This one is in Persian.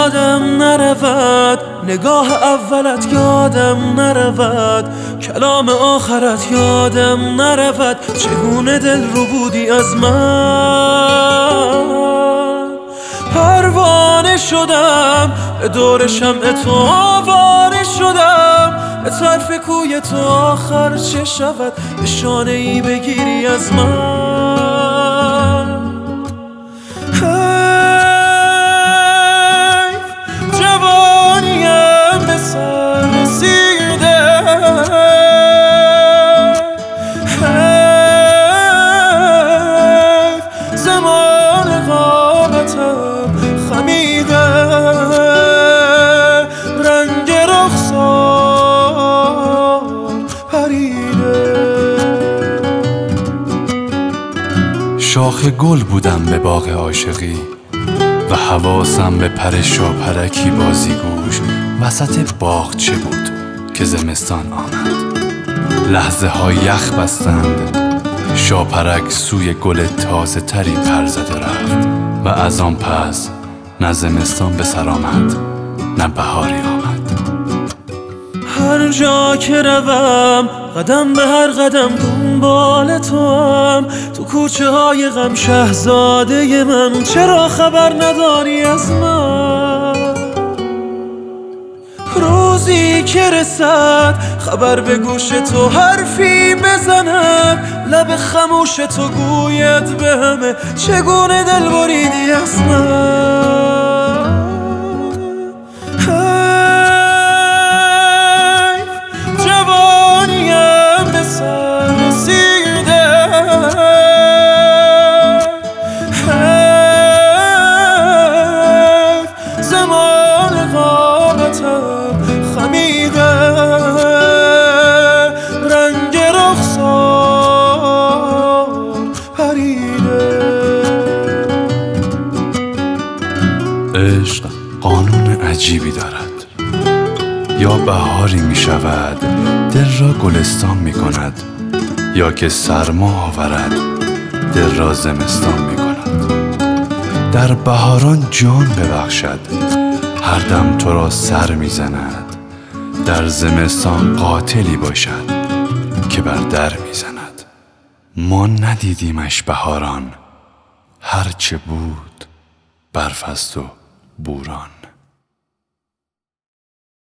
یادم نرود، نگاه اولت یادم نرود، کلام آخرت یادم نرود، چگونه دل رو بودی از من. پروانه شدم به دور شمع تو، آواره شدم به طرف کوی تو، آخر چه شود به شانه ای بگیری از من. جوانیم به سر رسیده، زمان قامتم خمیده، رنگ رخسار پریده. شاخ گل بودم به باغ عاشقی و حواسم به پر شاپرکی بازیگوش وسط باغچه بود که زمستان آمد. لحظه ها یخ بستند، شاپرک سوی گل تازه تری پر زد و رفت و از آن پس نه زمستان به سر آمد نه بهاری آمد. هر جا که روم قدم به هر قدم دنبال تو هم، تو کوچه های غم شهزاده من، چرا خبر نداری از من؟ روزی که رسد خبر به گوش تو، حرفی بزند لب خموش تو، گوید به همه چگونه دل بریدی از من. جوانیم به سر رسیده، زمان قامتم خمیده، رنگ رخسار پریده. عشق قانون عجیبی دارد، یا بهاری می شود دل را گلستان می کند، یا که سرما آورد دل را زمستان می کند. در بهاران جان ببخشد، هر دم تو را سر می زند، در زمستان قاتلی باشد که بر در می زند. ما ندیدیمش بهاران، هرچه بود برف است و بوران.